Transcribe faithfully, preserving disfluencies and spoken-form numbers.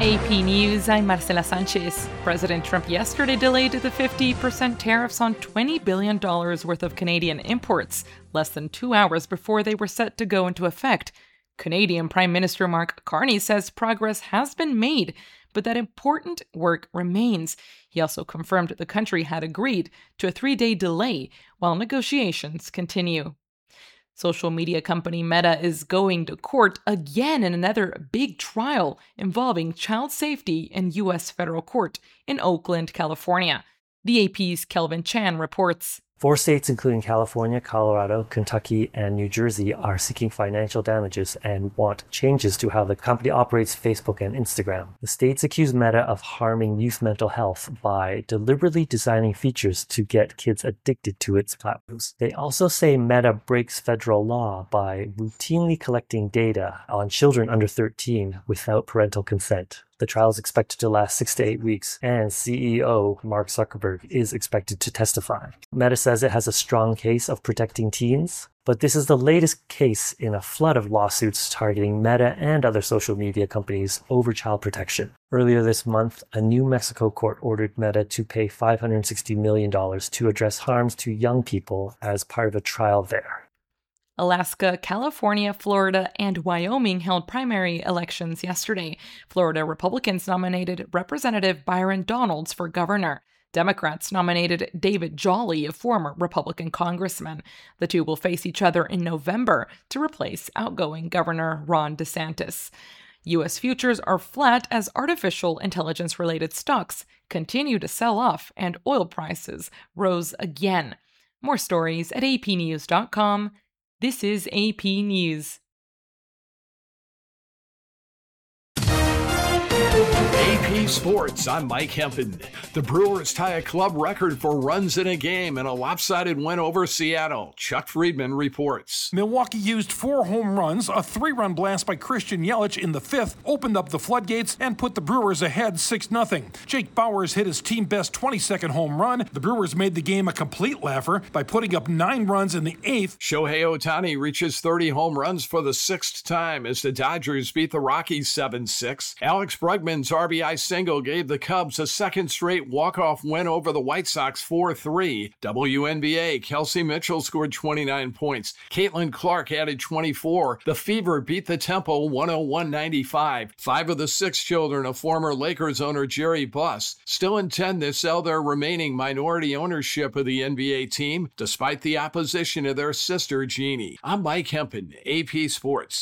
A P News, I'm Marcela Sanchez. President Trump yesterday delayed the fifty percent tariffs on twenty billion dollars worth of Canadian imports, less than two hours before they were set to go into effect. Canadian Prime Minister Mark Carney says progress has been made, but that important work remains. He also confirmed the country had agreed to a three-day delay while negotiations continue. Social media company Meta is going to court again in another big trial involving child safety in U S federal court in Oakland, California. The A P's Kelvin Chan reports. Four states, including California, Colorado, Kentucky, and New Jersey, are seeking financial damages and want changes to how the company operates Facebook and Instagram. The states accuse Meta of harming youth mental health by deliberately designing features to get kids addicted to its platforms. They also say Meta breaks federal law by routinely collecting data on children under thirteen without parental consent. The trial is expected to last six to eight weeks, and C E O Mark Zuckerberg is expected to testify. Meta says it has a strong case of protecting teens, but this is the latest case in a flood of lawsuits targeting Meta and other social media companies over child protection. Earlier this month, a New Mexico court ordered Meta to pay five hundred sixty million dollars to address harms to young people as part of a trial there. Alaska, California, Florida, and Wyoming held primary elections yesterday. Florida Republicans nominated Representative Byron Donalds for governor. Democrats nominated David Jolly, a former Republican congressman. The two will face each other in November to replace outgoing Governor Ron DeSantis. U S futures are flat as artificial intelligence-related stocks continue to sell off and oil prices rose again. More stories at a p news dot com. This is A P News. A P Sports, I'm Mike Hempen. The Brewers tie a club record for runs in a game in a lopsided win over Seattle. Chuck Friedman reports. Milwaukee used four home runs. A three-run blast by Christian Yelich in the fifth opened up the floodgates and put the Brewers ahead six nothing. Jake Bauers hit his team-best twenty-second home run. The Brewers made the game a complete laugher by putting up nine runs in the eighth. Shohei Ohtani reaches thirty home runs for the sixth time as the Dodgers beat the Rockies seven six. Alex Bregman's R B I single gave the Cubs a second straight walk-off win over the White Sox four three. W N B A, Kelsey Mitchell scored twenty-nine points. Caitlin Clark added twenty-four. The Fever beat the Temple one oh one ninety-five. Five of the six children of former Lakers owner Jerry Buss still intend to sell their remaining minority ownership of the N B A team, despite the opposition of their sister, Jeannie. I'm Mike Hempen, A P Sports.